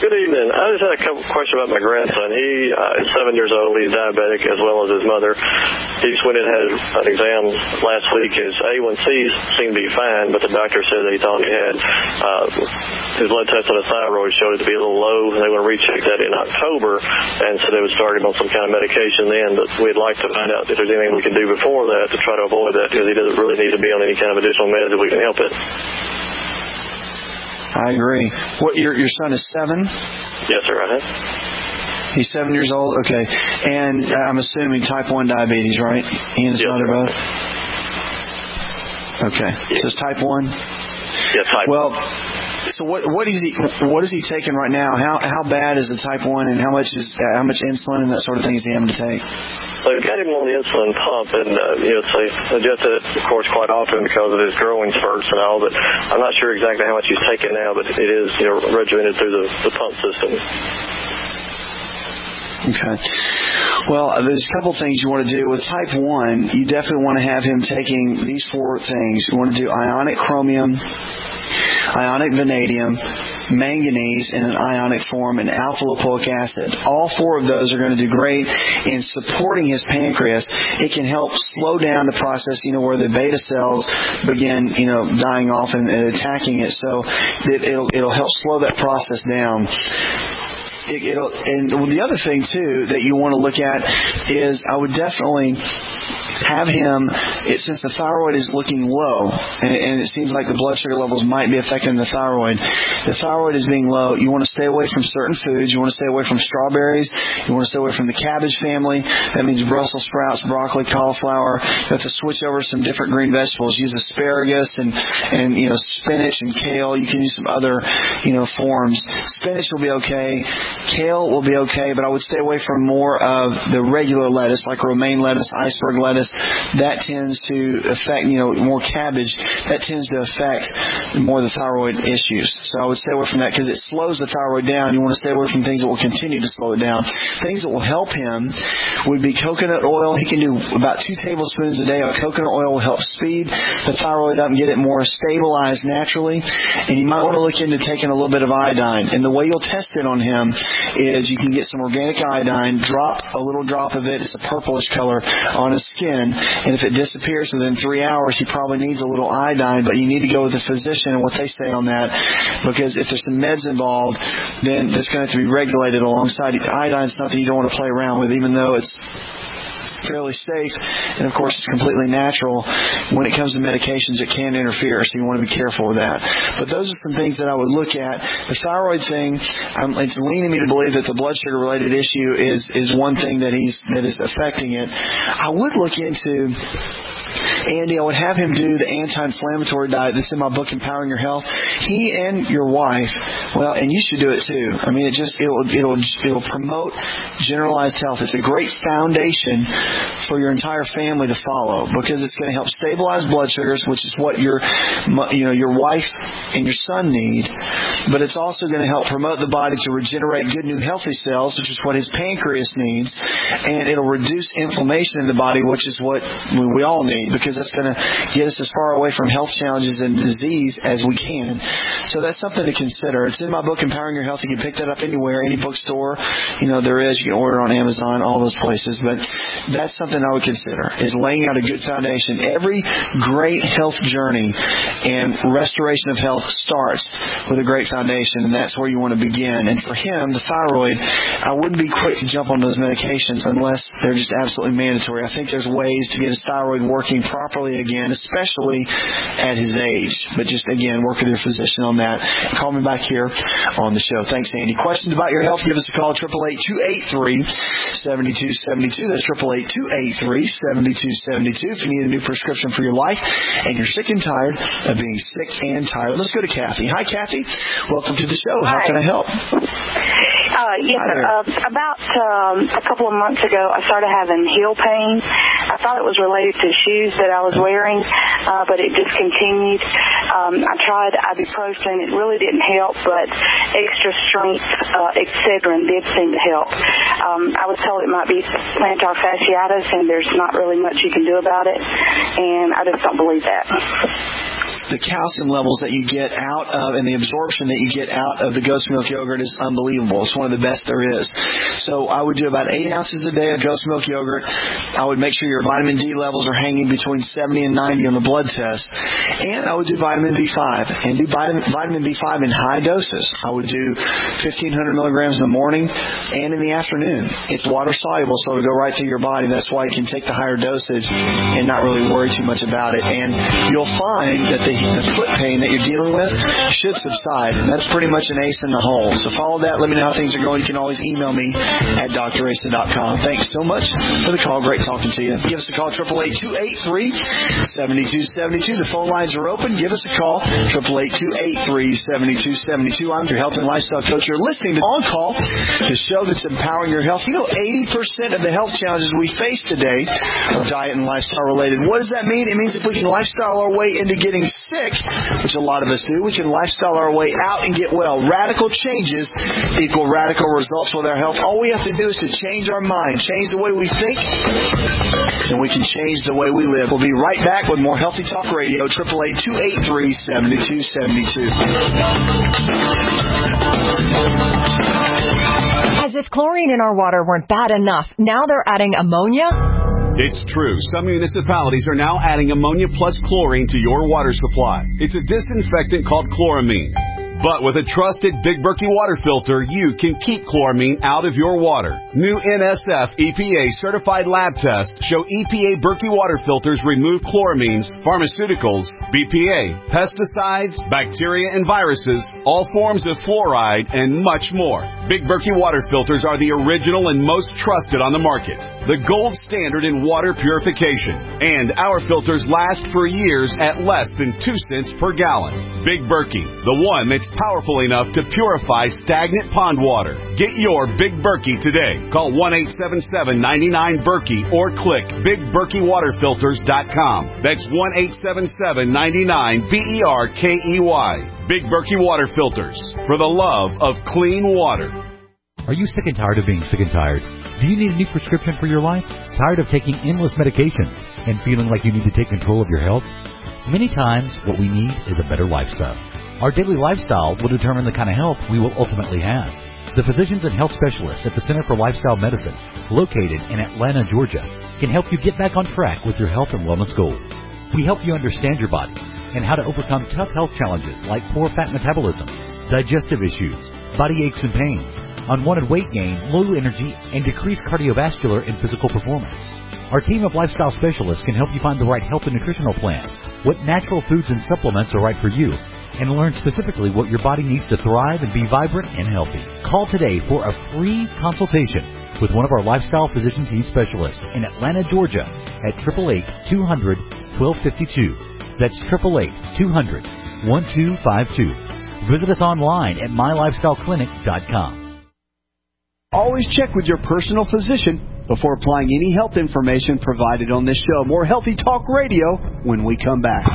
Good evening. I just had a couple questions about my grandson. He uh, is seven years old. He's diabetic as well as his mother. He just went and had an exam last week. His A one C's seemed to be fine, but the doctor said that he thought he had uh, his blood test on his thyroid showed it to be a little low, and they want to recheck that in October, and so they would start him on some kind of medication then. But we'd like to find out if there's anything we can do before that to try to avoid that, because he doesn't really need to be on any kind of additional meds if we can help it. I agree. What your your son is seven? Yes, sir. Uh-huh. He's seven years old. Okay, and I'm assuming type one diabetes, right? He and his yes, mother sir. both. Okay, yes. So it's type one. Yes, type. Well, so what what is he what is he taking right now? How how bad is the type one, and how much is uh, how much insulin and that sort of thing is he having to take? They've got him on the insulin pump, and uh, you know, they adjust it, of course, quite often because of his growing spurts and all. But I'm not sure exactly how much he's taking now, but it is, you know, regimented through the, the pump system. Okay. Well, there's a couple things you want to do. With type one, you definitely want to have him taking these four things. You want to do ionic chromium, ionic vanadium, manganese in an ionic form, and alpha-lipoic acid. All four of those are going to do great in supporting his pancreas. It can help slow down the process, you know, where the beta cells begin, you know, dying off and, and attacking it. So it, it'll, it'll help slow that process down. It, it'll, and the other thing, too, that you want to look at is I would definitely have him, it, since the thyroid is looking low, and, and it seems like the blood sugar levels might be affecting the thyroid. The thyroid is being low. You want to stay away from certain foods. You want to stay away from strawberries. You want to stay away from the cabbage family. That means Brussels sprouts, broccoli, cauliflower. You have to switch over some different green vegetables. Use asparagus and, and you know, spinach and kale. You can use some other, you know, forms. Spinach will be okay. Kale will be okay, but I would stay away from more of the regular lettuce, like romaine lettuce, iceberg lettuce. That tends to affect, you know, more cabbage. That tends to affect more of the thyroid issues. So I would stay away from that because it slows the thyroid down. You want to stay away from things that will continue to slow it down. Things that will help him would be coconut oil. He can do about two tablespoons a day of coconut oil. Will help speed the thyroid up and get it more stabilized naturally. And you might want to look into taking a little bit of iodine. And the way you'll test it on him is you can get some organic iodine, drop a little drop of it, it's a purplish color, on his skin, and if it disappears within three hours, he probably needs a little iodine, but you need to go with the physician and what they say on that, because if there's some meds involved, then it's going to have to be regulated alongside. Iodine is something you don't want to play around with, even though it's fairly safe, and of course it's completely natural. When it comes to medications, it can interfere, so you want to be careful with that. But those are some things that I would look at. The thyroid thing, um, it's leaning me to believe that the blood sugar related issue is is one thing that he's that is affecting it. I would look into, Andy, I would have him do the anti-inflammatory diet that's in my book, Empowering Your Health. He and your wife, well, and you should do it too. I mean, it just it'll it'll it'll promote generalized health. It's a great foundation for your entire family to follow, because it's going to help stabilize blood sugars, which is what your you know your wife and your son need. But it's also going to help promote the body to regenerate good new healthy cells, which is what his pancreas needs, and it'll reduce inflammation in the body, which is what we all need, because that's going to get us as far away from health challenges and disease as we can. So that's something to consider. It's in my book, Empowering Your Health. You can pick that up anywhere, any bookstore, you know, there is. You can order on Amazon, all those places. But that's something I would consider, is laying out a good foundation. Every great health journey and restoration of health starts with a great foundation, and that's where you want to begin. And for him, the thyroid, I wouldn't be quick to jump on those medications unless they're just absolutely mandatory. I think there's ways to get his thyroid working properly again, especially at his age. But just, again, work with your physician on that. Call me back here on the show. Thanks, Andy. Questions about your health, give us a call, eight eight eight, two eight three, seven two seven two. That's eight eight eight, two eight three, seven two seven two. If you need a new prescription for your life and you're sick and tired of being sick and tired, let's go to Kathy. Hi, Kathy. Welcome to the show. How Hi. can I help? Uh, yes, sir. Uh, about um, a couple of months ago, I started having heel pain. I thought it was related to shoes that I was wearing, uh, but it just continued. Um, I tried ibuprofen. It really didn't help, but extra strength uh, Excedrin did seem to help. Um, I was told it might be plantar fasciitis, and there's not really much you can do about it, and I just don't believe that. the calcium levels that you get out of and the absorption that you get out of the goat's milk yogurt is unbelievable. It's one of the best there is. So I would do about eight ounces a day of goat's milk yogurt. I would make sure your vitamin D levels are hanging between seventy and ninety on the blood test. And I would do vitamin B five and do vitamin, vitamin B five in high doses. I would do fifteen hundred milligrams in the morning and in the afternoon. It's water soluble, so it'll go right through your body. That's why you can take the higher dosage and not really worry too much about it. And you'll find that the, the foot pain that you're dealing with should subside. And that's pretty much an ace in the hole. So follow that. Let me know how things are going. You can always email me at d r asa dot com. Thanks so much for the call. Great talking to you. Give us a call, eight eight eight, two eight three, seven two seven two. The phone lines are open. Give us a call, eight eight eight, two eight three, seven two seven two. I'm your health and lifestyle coach. You're listening to On Call, the show that's empowering your health. You know, eighty percent of the health challenges we face today are diet and lifestyle related. What does that mean? It means if we can lifestyle our way into getting sick, which a lot of us do, we can lifestyle our way out and get well. Radical changes equal radical results with our health. All we have to do is to change our mind, change the way we think, and we can change the way we live. We'll be right back with more Healthy Talk Radio, eight eight eight, two eight three, seven two seven two. As if chlorine in our water weren't bad enough, now they're adding ammonia? It's true. Some municipalities are now adding ammonia plus chlorine to your water supply. It's a disinfectant called chloramine. But with a trusted Big Berkey water filter, you can keep chloramine out of your water. New N S F E P A certified lab tests show E P A Berkey water filters remove chloramines, pharmaceuticals, B P A, pesticides, bacteria and viruses, all forms of fluoride, and much more. Big Berkey water filters are the original and most trusted on the market. The gold standard in water purification. And our filters last for years at less than two cents per gallon. Big Berkey, the one that's powerful enough to purify stagnant pond water. Get your Big Berkey today. Call one eight seven seven, nine nine, Berkey or click big berkey water filters dot com. That's one eight seven seven, nine nine, B E R K E Y. Big Berkey Water Filters, for the love of clean water. Are you sick and tired of being sick and tired? Do you need a new prescription for your life? Tired of taking endless medications and feeling like you need to take control of your health? Many times, what we need is a better lifestyle. Our daily lifestyle will determine the kind of health we will ultimately have. The physicians and health specialists at the Center for Lifestyle Medicine, located in Atlanta, Georgia, can help you get back on track with your health and wellness goals. We help you understand your body and how to overcome tough health challenges like poor fat metabolism, digestive issues, body aches and pains, unwanted weight gain, low energy, and decreased cardiovascular and physical performance. Our team of lifestyle specialists can help you find the right health and nutritional plan, what natural foods and supplements are right for you, and learn specifically what your body needs to thrive and be vibrant and healthy. Call today for a free consultation with one of our lifestyle physician team specialists in Atlanta, Georgia at eight eight eight, two hundred, twelve fifty-two. That's eight eight eight, two hundred, twelve fifty-two. Visit us online at my lifestyle clinic dot com. Always check with your personal physician before applying any health information provided on this show. More Healthy Talk Radio when we come back.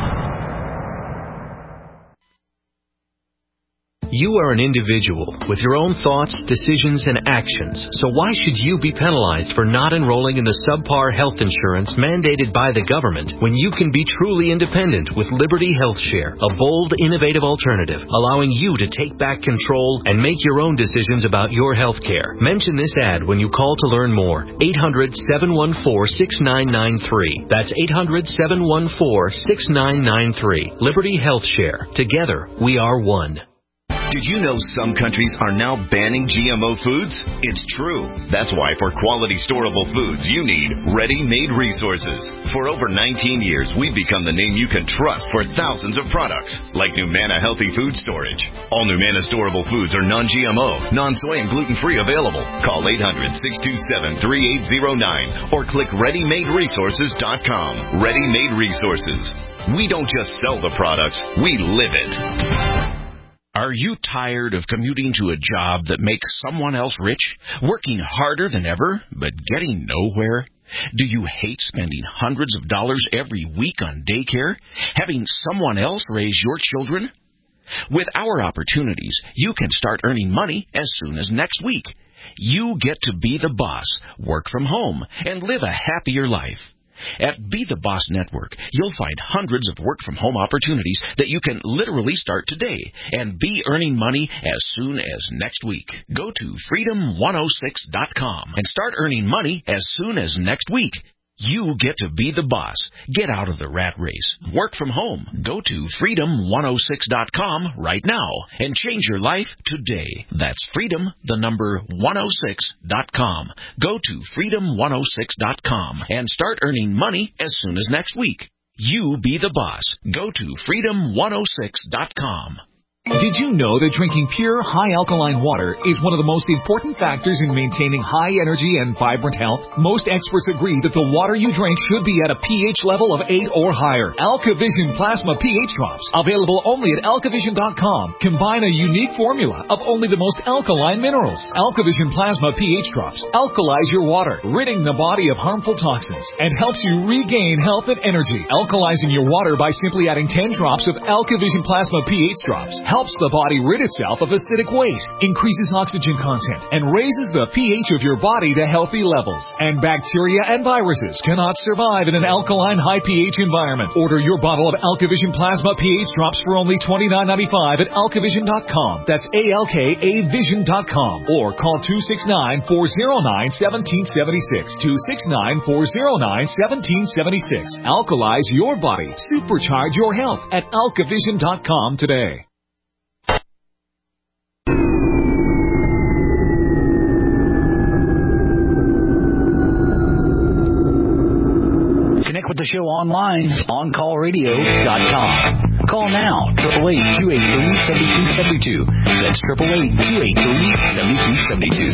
You are an individual with your own thoughts, decisions, and actions, so why should you be penalized for not enrolling in the subpar health insurance mandated by the government when you can be truly independent with Liberty Health Share, a bold, innovative alternative allowing you to take back control and make your own decisions about your health care? Mention this ad when you call to learn more. eight hundred, seven one four, six nine nine three. That's eight hundred, seven one four, six nine nine three. Liberty Health Share. Together, we are one. Did you know some countries are now banning G M O foods? It's true. That's why for quality storable foods, you need Ready-Made Resources. For over nineteen years, we've become the name you can trust for thousands of products, like Numana Healthy Food Storage. All Numana storable foods are non-G M O, non-soy, and gluten-free available. Call eight hundred, six two seven, three eight zero nine or click ready made resources dot com. Ready-Made Resources. We don't just sell the products, we live it. Are you tired of commuting to a job that makes someone else rich, working harder than ever, but getting nowhere? Do you hate spending hundreds of dollars every week on daycare, having someone else raise your children? With our opportunities, you can start earning money as soon as next week. You get to be the boss, work from home, and live a happier life. At Be the Boss Network, you'll find hundreds of work-from-home opportunities that you can literally start today and be earning money as soon as next week. Go to freedom one oh six dot com and start earning money as soon as next week. You get to be the boss. Get out of the rat race. Work from home. Go to freedom one oh six dot com right now and change your life today. That's freedom, the number one oh six dot com. Go to freedom one oh six dot com and start earning money as soon as next week. You be the boss. Go to freedom one oh six dot com. Did you know that drinking pure, high-alkaline water is one of the most important factors in maintaining high energy and vibrant health? Most experts agree that the water you drink should be at a pH level of eight or higher. AlkaVision Plasma pH Drops, available only at alkavision dot com, combine a unique formula of only the most alkaline minerals. AlkaVision Plasma pH Drops alkalize your water, ridding the body of harmful toxins, and helps you regain health and energy. Alkalizing your water by simply adding ten drops of AlkaVision Plasma pH Drops helps the body rid itself of acidic waste, increases oxygen content, and raises the pH of your body to healthy levels. And bacteria and viruses cannot survive in an alkaline high pH environment. Order your bottle of AlkaVision Plasma pH Drops for only twenty-nine ninety-five at alkavision dot com. That's A L K A vision dot com. Or call two six nine, four oh nine, one seven seven six. two six nine, four oh nine, one seven seven six. Alkalize your body. Supercharge your health at alkavision dot com today. Connect with the show online, on call radio dot com. Call now, eight eight eight, two eight three, seven two seven two. That's eight eight eight, two eight three, seven two seven two.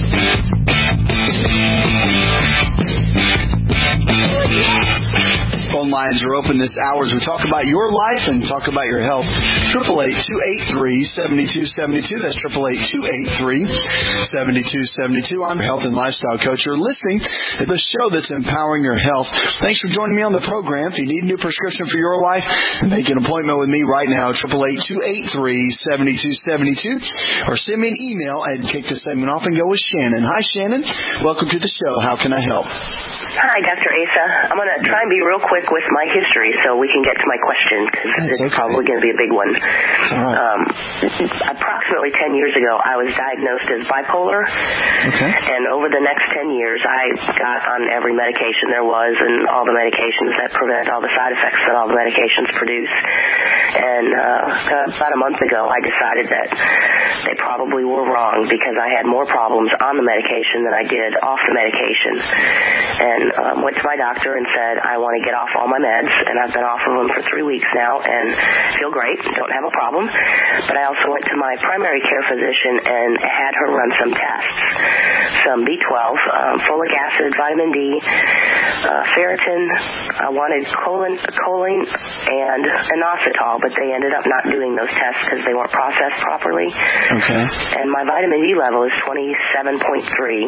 Phone lines are open this hour as we talk about your life and talk about your health. eight eight eight, two eight three, seven two seven two. That's eight eight eight, two eight three, seven two seven two. I'm your health and lifestyle coach. You're listening to the show that's empowering your health. Thanks for joining me on the program. If you need a new prescription for your life, make an appointment with me right now at eight eight eight, two eight three, seven two seven two. Or send me an email and kick the segment off and go with Shannon. Hi, Shannon. Welcome to the show. How can I help? Hi, Doctor Asa. I'm going to try and be real quick with my history so we can get to my question because it's okay. Probably going to be a big one. Right. Um, approximately ten years ago, I was diagnosed as bipolar. Okay. And over the next ten years, I got on every medication there was and all the medications that prevent all the side effects that all the medications produce. And uh, about a month ago, I decided that they probably were wrong because I had more problems on the medication than I did off the medication. And Um, went to my doctor and said, I want to get off all my meds, and I've been off of them for three weeks now and feel great, don't have a problem. But I also went to my primary care physician and had her run some tests, some B twelve, um, folic acid, vitamin D, uh, ferritin. I wanted choline, choline and inositol, but they ended up not doing those tests because they weren't processed properly. Okay. And my vitamin D level is twenty-seven point three.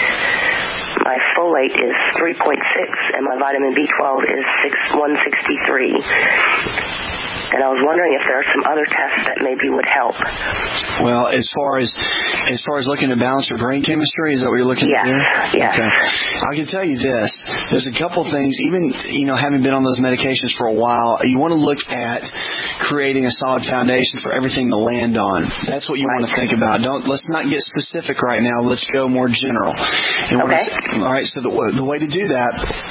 My folate is three point six, and my vitamin B twelve is one sixty-three. And I was wondering if there are some other tests that maybe would help. Well, as far as as far as looking to balance your brain chemistry, is that what you're looking yes, to do? Yes. Okay. I can tell you this. There's a couple things, even, you know, having been on those medications for a while, you want to look at creating a solid foundation for everything to land on. That's what you right. want to think about. Don't Let's not get specific right now. Let's go more general. And okay. All right, so the, the way to do that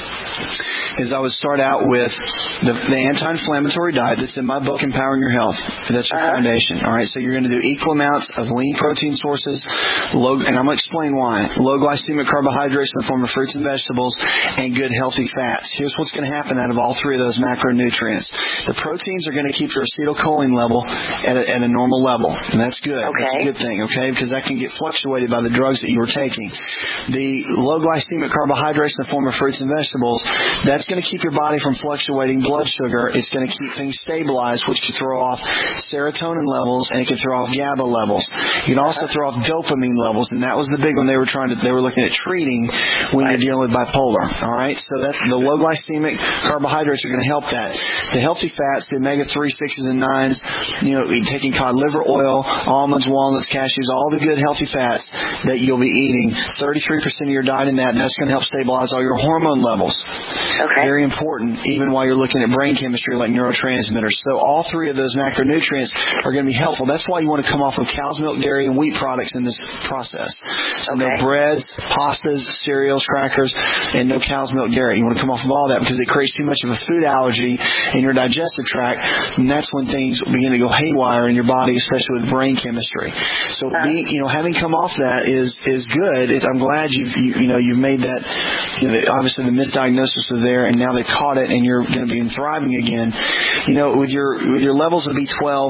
is I would start out with the, the anti-inflammatory diet that's in my book, Empowering Your Health. That's your uh-huh. foundation. All right, so you're going to do equal amounts of lean protein sources, low, and I'm going to explain why. Low glycemic carbohydrates in the form of fruits and vegetables, and good healthy fats. Here's what's going to happen out of all three of those macronutrients. The proteins are going to keep your acetylcholine level at a, at a normal level, and that's good. Okay. That's a good thing, okay, because that can get fluctuated by the drugs that you were taking. The low glycemic carbohydrates in the form of fruits and vegetables, that's going to keep your body from fluctuating blood sugar. It's going to keep things stabilized, which can throw off serotonin levels, and it can throw off GABA levels. You can also throw off dopamine levels, and that was the big one they were trying to, they were looking at treating when you're dealing with bipolar. All right, so that's the low glycemic carbohydrates are going to help that. The healthy fats, the omega three, sixes, and nines, you know, taking cod liver oil, almonds, walnuts, cashews, all the good healthy fats that you'll be eating. thirty-three percent of your diet in that, and that's going to help stabilize all your hormone levels. Okay. Very important, even while you're looking at brain chemistry like neurotransmitters. So all three of those macronutrients are going to be helpful. That's why you want to come off of cow's milk, dairy, and wheat products in this process. So okay. no breads, pastas, cereals, crackers, and no cow's milk, dairy. You want to come off of all that because it creates too much of a food allergy in your digestive tract, and that's when things begin to go haywire in your body, especially with brain chemistry. So, being, you know, having come off that is is good. It's, I'm glad you've you, you know you've made that. You know, obviously the misdiagnosis was there, and now they caught it, and you're going to be thriving again. You know, with your with your levels of B twelve,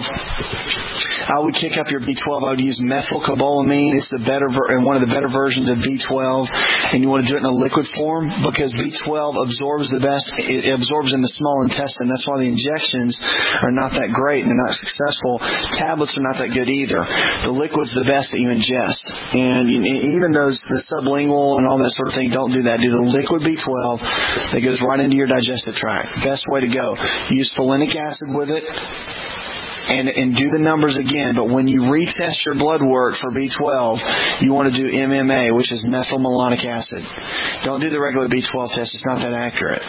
I would kick up your B twelve. I would use methylcobalamin. It's the better ver- and one of the better versions of B twelve, and you want to do it in a liquid form because B twelve absorbs the best. It absorbs in the small intestine. That's why the injections are not that great and they're not successful. Tablets are not that good either. The liquid's the best that you ingest, and even those the sublingual and all that sort of thing don't do that. Do the liquid B twelve that goes right into your digestive tract. Best way to go. Use folinic acid with it. And, and do the numbers again, but when you retest your blood work for B twelve, you want to do M M A, which is methylmalonic acid. Don't do the regular B twelve test; it's not that accurate.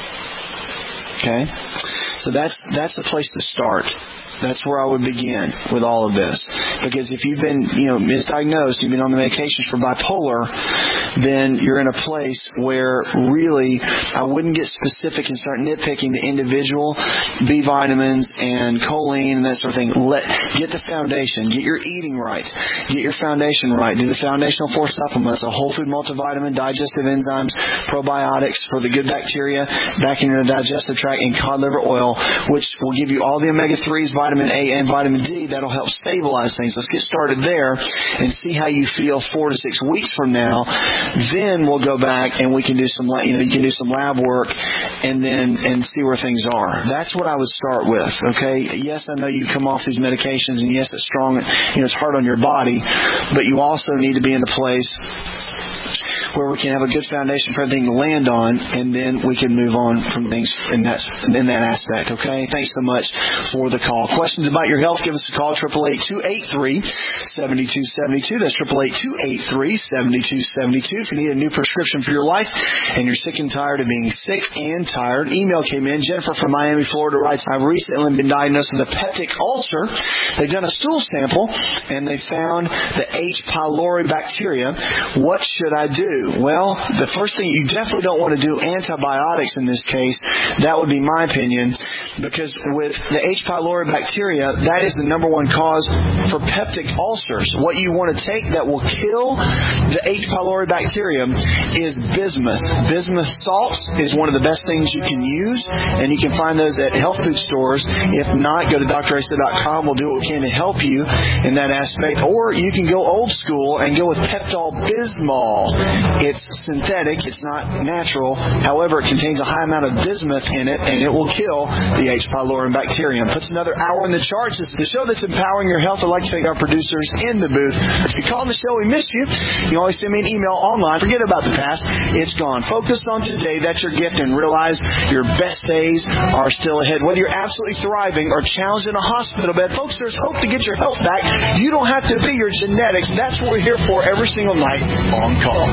Okay, so that's that's a place to start. That's where I would begin with all of this. Because if you've been, you know, misdiagnosed, you've been on the medications for bipolar, then you're in a place where really I wouldn't get specific and start nitpicking the individual B vitamins and choline and that sort of thing. Let get the foundation. Get your eating right. Get your foundation right. Do the foundational four supplements, a whole food multivitamin, digestive enzymes, probiotics for the good bacteria back in your digestive tract, and cod liver oil, which will give you all the omega threes, vitamins, vitamin A and vitamin D. That'll help stabilize things. Let's get started there and see how you feel four to six weeks from now. Then we'll go back and we can do some, you know, you can do some lab work and then and see where things are. That's what I would start with. Okay. Yes, I know you come off these medications, and yes, it's strong. You know, it's hard on your body, but you also need to be in a place where we can have a good foundation for everything to land on, and then we can move on from things in that in that aspect. Okay, thanks so much for the call. Questions about your health? Give us a call, triple eight two eight three seven two seven two. That's triple eight two eight three seven two seven two. If you need a new prescription for your life and you're sick and tired of being sick and tired, email came in. Jennifer from Miami, Florida writes, I've recently been diagnosed with a peptic ulcer. They've done a stool sample and they found the H. pylori bacteria. What should I do? Well, the first thing, you definitely don't want to do antibiotics in this case. That would be my opinion, because with the H. pylori bacteria, that is the number one cause for peptic ulcers. What you want to take that will kill the H. pylori bacteria is bismuth. Bismuth salts is one of the best things you can use, and you can find those at health food stores. If not, go to D R Asa dot com. We'll do what we can to help you in that aspect. Or you can go old school and go with Pepto-Bismol. It's synthetic. It's not natural. However, it contains a high amount of bismuth in it, and it will kill the H. pylori bacterium. Puts another hour in the charts. It's the show that's empowering your health. I'd like to thank our producers in the booth. If you call the show, we miss you. You can always send me an email online. Forget about the past. It's gone. Focus on today. That's your gift, and realize your best days are still ahead. Whether you're absolutely thriving or challenged in a hospital bed, folks, there's hope to get your health back. You don't have to be your genetics. That's what we're here for every single night on call.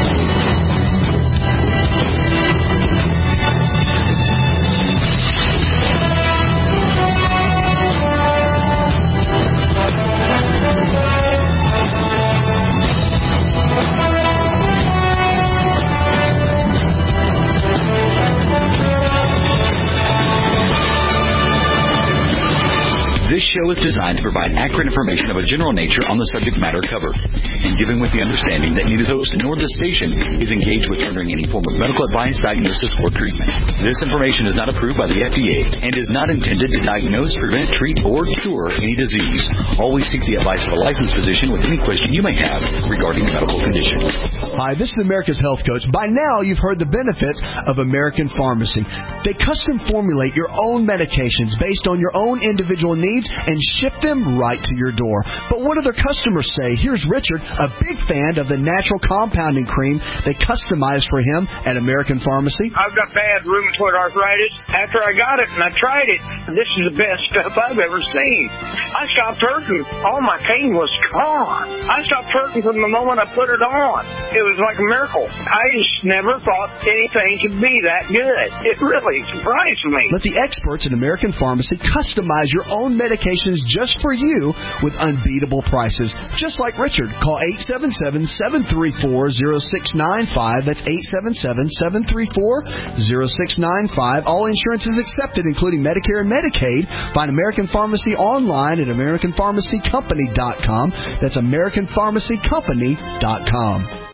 This show is designed to provide accurate information of a general nature on the subject matter covered, and given with the understanding that neither the host nor the station is engaged with rendering any form of medical advice, diagnosis, or treatment. This information is not approved by the F D A and is not intended to diagnose, prevent, treat, or cure any disease. Always seek the advice of a licensed physician with any question you may have regarding a medical condition. Hi, this is America's Health Coach. By now, you've heard the benefits of American Pharmacy. They custom formulate your own medications based on your own individual needs and ship them right to your door. But what do their customers say? Here's Richard, a big fan of the natural compounding cream they customized for him at American Pharmacy. I've got bad rheumatoid arthritis. After I got it and I tried it, this is the best stuff I've ever seen. I stopped hurting. All my pain was gone. I stopped hurting from the moment I put it on. It it was like a miracle. I just never thought anything could be that good. It really surprised me. Let the experts at American Pharmacy customize your own medications just for you with unbeatable prices. Just like Richard. Call eight seven seven, seven three four, zero six nine five. That's eight seven seven, seven three four, zero six nine five. All insurance is accepted, including Medicare and Medicaid. Find American Pharmacy online at American Pharmacy Company dot com. That's American Pharmacy Company dot com.